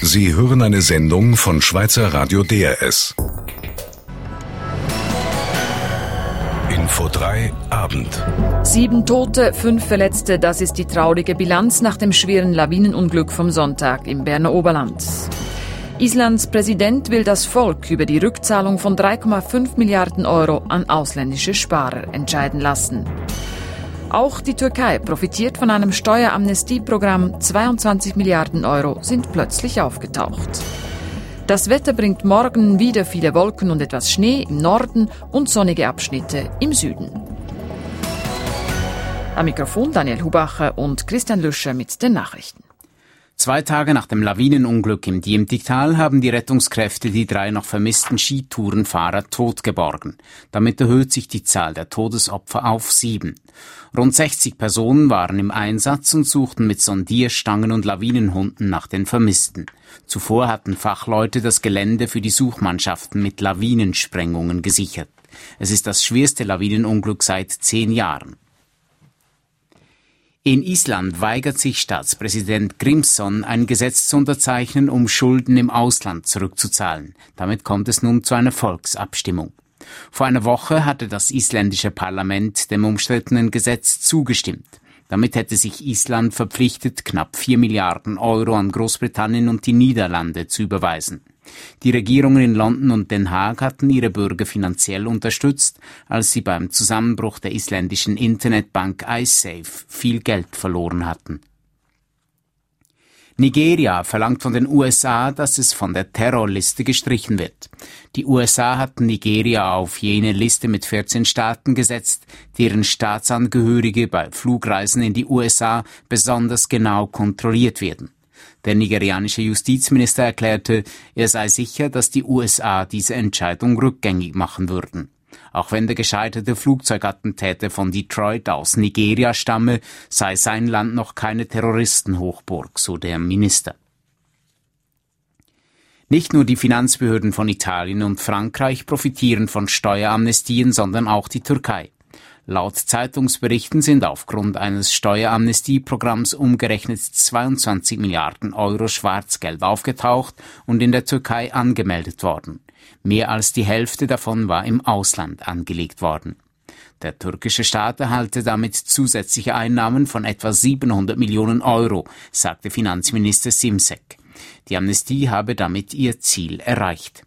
Sie hören eine Sendung von Schweizer Radio DRS. Info 3 Abend. 7 Tote, 5 Verletzte, das ist die traurige Bilanz nach dem schweren Lawinenunglück vom Sonntag im Berner Oberland. Islands Präsident will das Volk über die Rückzahlung von 3,5 Milliarden Euro an ausländische Sparer entscheiden lassen. Auch die Türkei profitiert von einem Steueramnestieprogramm. 22 Milliarden Euro sind plötzlich aufgetaucht. Das Wetter bringt morgen wieder viele Wolken und etwas Schnee im Norden und sonnige Abschnitte im Süden. Am Mikrofon Daniel Hubacher und Christian Lüscher mit den Nachrichten. 2 Tage nach dem Lawinenunglück im Diemtigtal haben die Rettungskräfte die 3 noch vermissten Skitourenfahrer tot geborgen. Damit erhöht sich die Zahl der Todesopfer auf 7. Rund 60 Personen waren im Einsatz und suchten mit Sondierstangen und Lawinenhunden nach den Vermissten. Zuvor hatten Fachleute das Gelände für die Suchmannschaften mit Lawinensprengungen gesichert. Es ist das schwerste Lawinenunglück seit 10 Jahren. In Island weigert sich Staatspräsident Grímsson, ein Gesetz zu unterzeichnen, um Schulden im Ausland zurückzuzahlen. Damit kommt es nun zu einer Volksabstimmung. Vor einer Woche hatte das isländische Parlament dem umstrittenen Gesetz zugestimmt. Damit hätte sich Island verpflichtet, knapp 4 Milliarden Euro an Großbritannien und die Niederlande zu überweisen. Die Regierungen in London und Den Haag hatten ihre Bürger finanziell unterstützt, als sie beim Zusammenbruch der isländischen Internetbank iSafe viel Geld verloren hatten. Nigeria verlangt von den USA, dass es von der Terrorliste gestrichen wird. Die USA hatten Nigeria auf jene Liste mit 14 Staaten gesetzt, deren Staatsangehörige bei Flugreisen in die USA besonders genau kontrolliert werden. Der nigerianische Justizminister erklärte, er sei sicher, dass die USA diese Entscheidung rückgängig machen würden. Auch wenn der gescheiterte Flugzeugattentäter von Detroit aus Nigeria stamme, sei sein Land noch keine Terroristenhochburg, so der Minister. Nicht nur die Finanzbehörden von Italien und Frankreich profitieren von Steueramnestien, sondern auch die Türkei. Laut Zeitungsberichten sind aufgrund eines Steueramnestieprogramms umgerechnet 22 Milliarden Euro Schwarzgeld aufgetaucht und in der Türkei angemeldet worden. Mehr als die Hälfte davon war im Ausland angelegt worden. Der türkische Staat erhalte damit zusätzliche Einnahmen von etwa 700 Millionen Euro, sagte Finanzminister Şimşek. Die Amnestie habe damit ihr Ziel erreicht.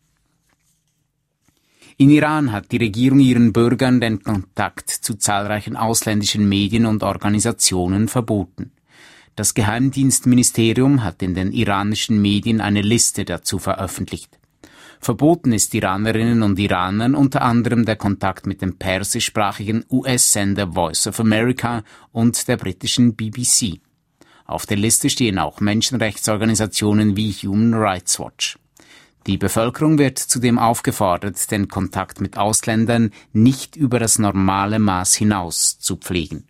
In Iran hat die Regierung ihren Bürgern den Kontakt zu zahlreichen ausländischen Medien und Organisationen verboten. Das Geheimdienstministerium hat in den iranischen Medien eine Liste dazu veröffentlicht. Verboten ist Iranerinnen und Iranern unter anderem der Kontakt mit dem persischsprachigen US-Sender Voice of America und der britischen BBC. Auf der Liste stehen auch Menschenrechtsorganisationen wie Human Rights Watch. Die Bevölkerung wird zudem aufgefordert, den Kontakt mit Ausländern nicht über das normale Maß hinaus zu pflegen.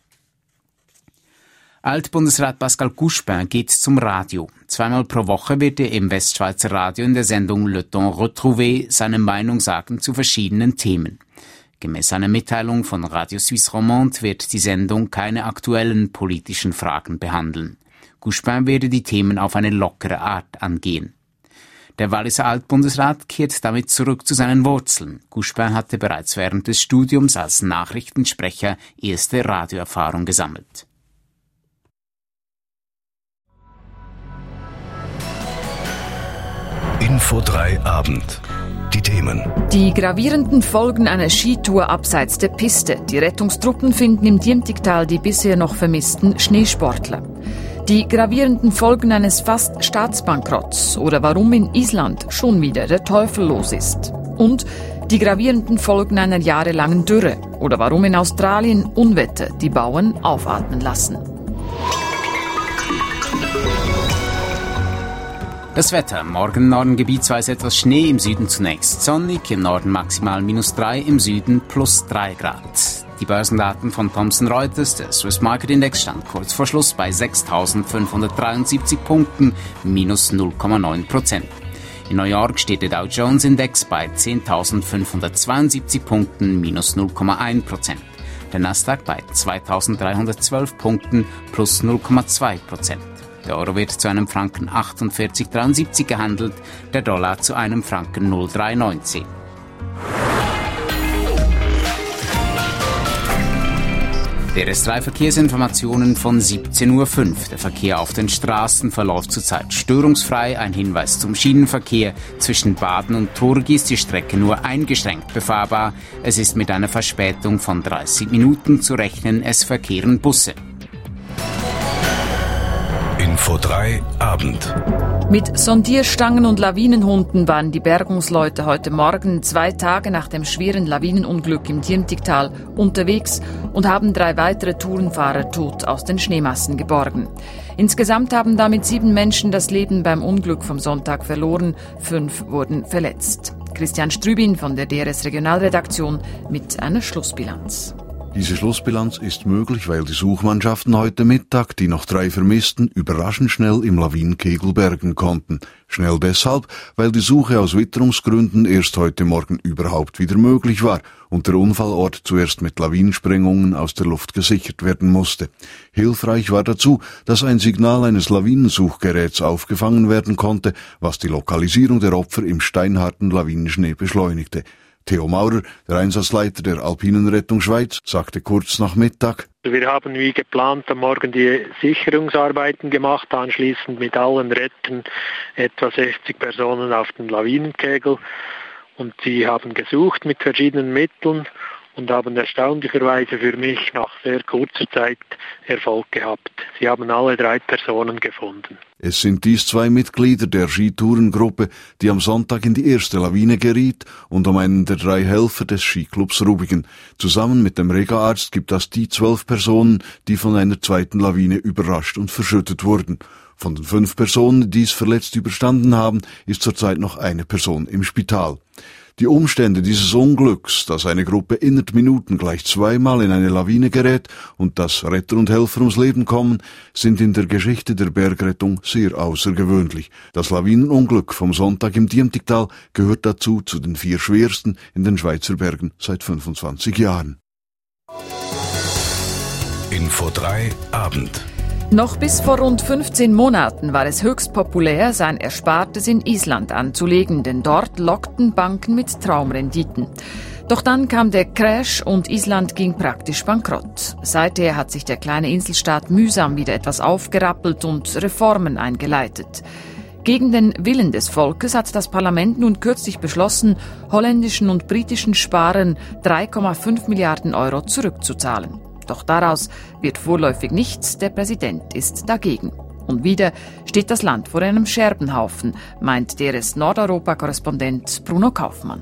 Altbundesrat Pascal Couchepin geht zum Radio. 2-mal pro Woche wird er im Westschweizer Radio in der Sendung Le Temps Retrouvé seine Meinung sagen zu verschiedenen Themen. Gemäß einer Mitteilung von Radio Suisse Romande wird die Sendung keine aktuellen politischen Fragen behandeln. Couchepin werde die Themen auf eine lockere Art angehen. Der Walliser Altbundesrat kehrt damit zurück zu seinen Wurzeln. Couchepin hatte bereits während des Studiums als Nachrichtensprecher erste Radioerfahrung gesammelt. Info 3 Abend. Die Themen. Die gravierenden Folgen einer Skitour abseits der Piste. Die Rettungstruppen finden im Diemtigtal die bisher noch vermissten Schneesportler. Die gravierenden Folgen eines fast Staatsbankrotts oder warum in Island schon wieder der Teufel los ist. Und die gravierenden Folgen einer jahrelangen Dürre oder warum in Australien Unwetter die Bauern aufatmen lassen. Das Wetter. Morgen im Norden gebietsweise etwas Schnee, im Süden zunächst sonnig, im Norden maximal -3, im Süden +3 Grad. Die Börsendaten von Thomson Reuters, der Swiss Market Index, stand kurz vor Schluss bei 6.573 Punkten, minus 0,9%. In New York steht der Dow Jones Index bei 10.572 Punkten, minus 0,1%. Der Nasdaq bei 2.312 Punkten, plus 0,2%. Der Euro wird zu einem Franken 48,73 gehandelt, der Dollar zu einem Franken 0,319. DRS3-Verkehrsinformationen von 17.05 Uhr. Der Verkehr auf den Straßen verläuft zurzeit störungsfrei. Ein Hinweis zum Schienenverkehr. Zwischen Baden und Turgi ist die Strecke nur eingeschränkt befahrbar. Es ist mit einer Verspätung von 30 Minuten zu rechnen. Es verkehren Busse. Info 3 Abend. Mit Sondierstangen und Lawinenhunden waren die Bergungsleute heute Morgen, 2 Tage nach dem schweren Lawinenunglück im Diemtigtal, unterwegs und haben 3 weitere Tourenfahrer tot aus den Schneemassen geborgen. Insgesamt haben damit 7 Menschen das Leben beim Unglück vom Sonntag verloren, 5 wurden verletzt. Christian Strübin von der DRS Regionalredaktion mit einer Schlussbilanz. Diese Schlussbilanz ist möglich, weil die Suchmannschaften heute Mittag die noch 3 Vermissten überraschend schnell im Lawinenkegel bergen konnten. Schnell deshalb, weil die Suche aus Witterungsgründen erst heute Morgen überhaupt wieder möglich war und der Unfallort zuerst mit Lawinensprengungen aus der Luft gesichert werden musste. Hilfreich war dazu, dass ein Signal eines Lawinensuchgeräts aufgefangen werden konnte, was die Lokalisierung der Opfer im steinharten Lawinenschnee beschleunigte. Theo Maurer, der Einsatzleiter der Alpinen Rettung Schweiz, sagte kurz nach Mittag: Wir haben wie geplant am Morgen die Sicherungsarbeiten gemacht, anschließend mit allen Rettern etwa 60 Personen auf den Lawinenkegel. Und sie haben gesucht mit verschiedenen Mitteln und haben erstaunlicherweise für mich nach sehr kurzer Zeit Erfolg gehabt. Sie haben alle 3 Personen gefunden. Es sind dies 2 Mitglieder der Skitourengruppe, die am Sonntag in die erste Lawine geriet, und um einen der 3 Helfer des Skiclubs Rubigen. Zusammen mit dem Regaarzt gibt das die 12 Personen, die von einer zweiten Lawine überrascht und verschüttet wurden. Von den 5 Personen, die es verletzt überstanden haben, ist zurzeit noch eine Person im Spital. Die Umstände dieses Unglücks, dass eine Gruppe innerhalb Minuten gleich 2-mal in eine Lawine gerät und dass Retter und Helfer ums Leben kommen, sind in der Geschichte der Bergrettung sehr außergewöhnlich. Das Lawinenunglück vom Sonntag im Diemtigtal gehört dazu zu den 4 schwersten in den Schweizer Bergen seit 25 Jahren. Info 3 Abend. Noch bis vor rund 15 Monaten war es höchst populär, sein Erspartes in Island anzulegen, denn dort lockten Banken mit Traumrenditen. Doch dann kam der Crash und Island ging praktisch bankrott. Seither hat sich der kleine Inselstaat mühsam wieder etwas aufgerappelt und Reformen eingeleitet. Gegen den Willen des Volkes hat das Parlament nun kürzlich beschlossen, holländischen und britischen Sparern 3,5 Milliarden Euro zurückzuzahlen. Doch daraus wird vorläufig nichts, der Präsident ist dagegen. Und wieder steht das Land vor einem Scherbenhaufen, meint DRS Nordeuropa-Korrespondent Bruno Kaufmann.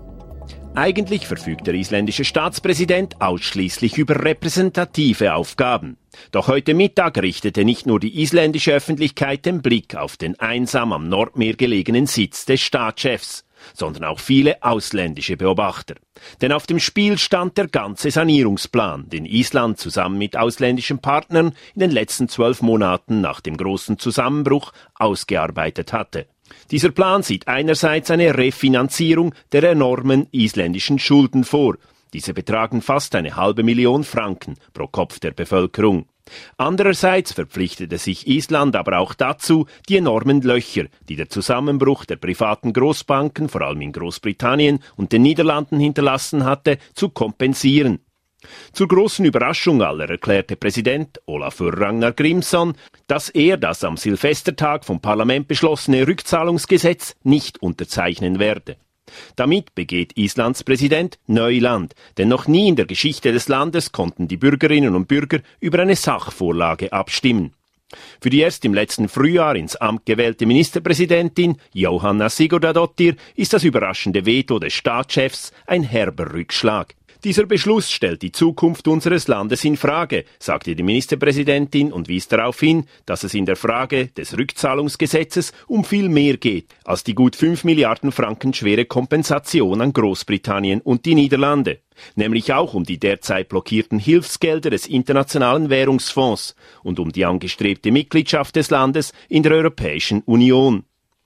Eigentlich verfügt der isländische Staatspräsident ausschließlich über repräsentative Aufgaben. Doch heute Mittag richtete nicht nur die isländische Öffentlichkeit den Blick auf den einsam am Nordmeer gelegenen Sitz des Staatschefs, sondern auch viele ausländische Beobachter. Denn auf dem Spiel stand der ganze Sanierungsplan, den Island zusammen mit ausländischen Partnern in den letzten 12 Monaten nach dem großen Zusammenbruch ausgearbeitet hatte. Dieser Plan sieht einerseits eine Refinanzierung der enormen isländischen Schulden vor. Diese betragen fast 500.000 Franken pro Kopf der Bevölkerung. Andererseits verpflichtete sich Island aber auch dazu, die enormen Löcher, die der Zusammenbruch der privaten Großbanken, vor allem in Großbritannien und den Niederlanden hinterlassen hatte, zu kompensieren. Zur großen Überraschung aller erklärte Präsident Olafur Ragnar Grímsson, dass er das am Silvestertag vom Parlament beschlossene Rückzahlungsgesetz nicht unterzeichnen werde. Damit begeht Islands Präsident Neuland, denn noch nie in der Geschichte des Landes konnten die Bürgerinnen und Bürger über eine Sachvorlage abstimmen. Für die erst im letzten Frühjahr ins Amt gewählte Ministerpräsidentin Jóhanna Sigurdardóttir ist das überraschende Veto des Staatschefs ein herber Rückschlag. Dieser Beschluss stellt die Zukunft unseres Landes in Frage, sagte die Ministerpräsidentin und wies darauf hin, dass es in der Frage des Rückzahlungsgesetzes um viel mehr geht als die gut 5 Milliarden Franken schwere Kompensation an Großbritannien und die Niederlande, nämlich auch um die derzeit blockierten Hilfsgelder des Internationalen Währungsfonds und um die angestrebte Mitgliedschaft des Landes in der Europäischen Union.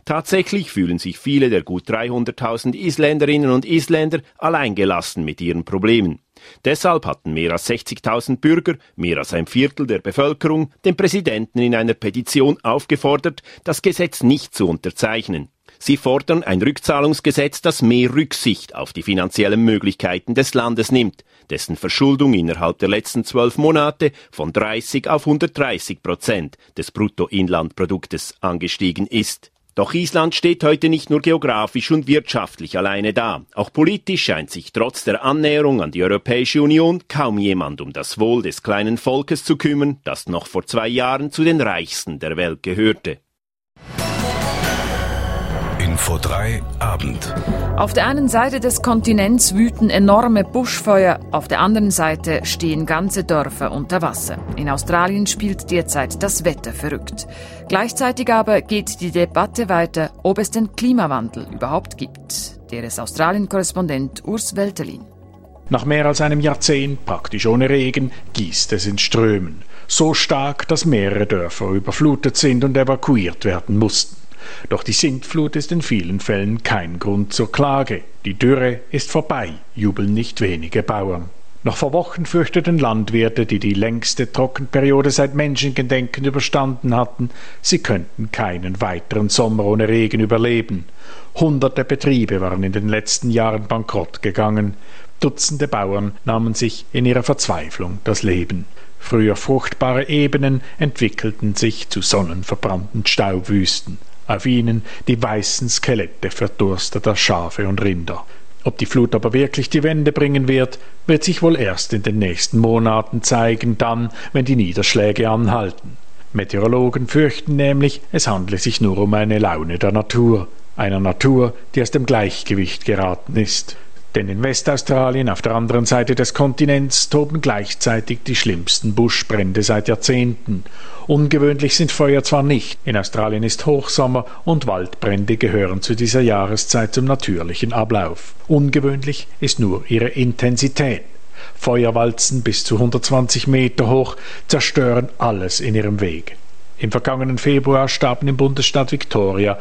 Tatsächlich fühlen sich viele der gut 300.000 Isländerinnen und Isländer alleingelassen mit ihren Problemen. Deshalb hatten mehr als 60.000 Bürger, mehr als ein Viertel der Bevölkerung, den Präsidenten in einer Petition aufgefordert, das Gesetz nicht zu unterzeichnen. Sie fordern ein Rückzahlungsgesetz, das mehr Rücksicht auf die finanziellen Möglichkeiten des Landes nimmt, dessen Verschuldung innerhalb der letzten 12 Monate von 30 auf 130% des Bruttoinlandproduktes angestiegen ist. Doch Island steht heute nicht nur geografisch und wirtschaftlich alleine da. Auch politisch scheint sich trotz der Annäherung an die Europäische Union kaum jemand um das Wohl des kleinen Volkes zu kümmern, das noch vor 2 Jahren zu den reichsten der Welt gehörte. Info 3 Abend. Auf der einen Seite des Kontinents wüten enorme Buschfeuer, auf der anderen Seite stehen ganze Dörfer unter Wasser. In Australien spielt derzeit das Wetter verrückt. Gleichzeitig aber geht die Debatte weiter, ob es den Klimawandel überhaupt gibt. Der ist Australien-Korrespondent Urs Welterlin. Nach mehr als einem Jahrzehnt, praktisch ohne Regen, gießt es in Strömen. So stark, dass mehrere Dörfer überflutet sind und evakuiert werden mussten. Doch die Sintflut ist in vielen Fällen kein Grund zur Klage. Die Dürre ist vorbei, jubeln nicht wenige Bauern. Noch vor Wochen fürchteten Landwirte, die die längste Trockenperiode seit Menschengedenken überstanden hatten, sie könnten keinen weiteren Sommer ohne Regen überleben. Hunderte Betriebe waren in den letzten Jahren bankrott gegangen. Dutzende Bauern nahmen sich in ihrer Verzweiflung das Leben. Früher fruchtbare Ebenen entwickelten sich zu sonnenverbrannten Staubwüsten. Auf ihnen die weißen Skelette verdursteter Schafe und Rinder. Ob die Flut aber wirklich die Wende bringen wird sich wohl erst in den nächsten Monaten zeigen, dann, wenn die Niederschläge anhalten. Meteorologen fürchten nämlich, es handle sich nur um eine Laune der Natur. Einer Natur, die aus dem Gleichgewicht geraten ist. Denn in Westaustralien, auf der anderen Seite des Kontinents, toben gleichzeitig die schlimmsten Buschbrände seit Jahrzehnten. Ungewöhnlich sind Feuer zwar nicht, in Australien ist Hochsommer und Waldbrände gehören zu dieser Jahreszeit zum natürlichen Ablauf. Ungewöhnlich ist nur ihre Intensität. Feuerwalzen bis zu 120 Meter hoch zerstören alles in ihrem Weg. Im vergangenen Februar starben im Bundesstaat Victoria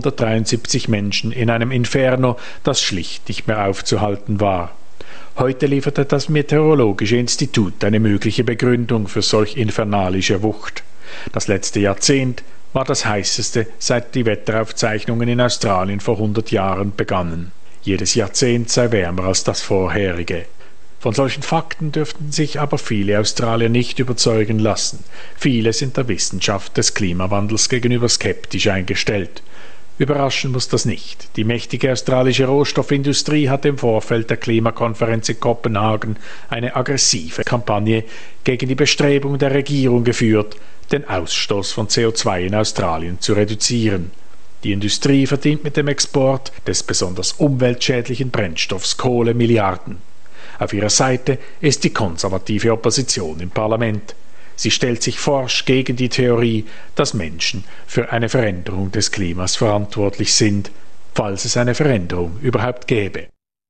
173 Menschen in einem Inferno, das schlicht nicht mehr aufzuhalten war. Heute lieferte das Meteorologische Institut eine mögliche Begründung für solch infernalische Wucht. Das letzte Jahrzehnt war das heißeste, seit die Wetteraufzeichnungen in Australien vor 100 Jahren begannen. Jedes Jahrzehnt sei wärmer als das vorherige. Von solchen Fakten dürften sich aber viele Australier nicht überzeugen lassen. Viele sind der Wissenschaft des Klimawandels gegenüber skeptisch eingestellt. Überraschen muss das nicht. Die mächtige australische Rohstoffindustrie hat im Vorfeld der Klimakonferenz in Kopenhagen eine aggressive Kampagne gegen die Bestrebung der Regierung geführt, den Ausstoß von CO2 in Australien zu reduzieren. Die Industrie verdient mit dem Export des besonders umweltschädlichen Brennstoffs Kohle Milliarden. Auf ihrer Seite ist die konservative Opposition im Parlament. Sie stellt sich forsch gegen die Theorie, dass Menschen für eine Veränderung des Klimas verantwortlich sind, falls es eine Veränderung überhaupt gäbe.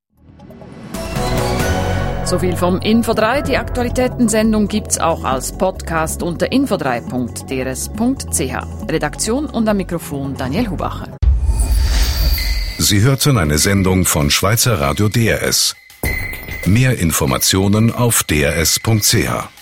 Soviel vom Info3. Die Aktualitätensendung gibt's auch als Podcast unter info3.drs.ch. Redaktion und am Mikrofon Daniel Hubacher. Sie hörten eine Sendung von Schweizer Radio DRS. Mehr Informationen auf drs.ch.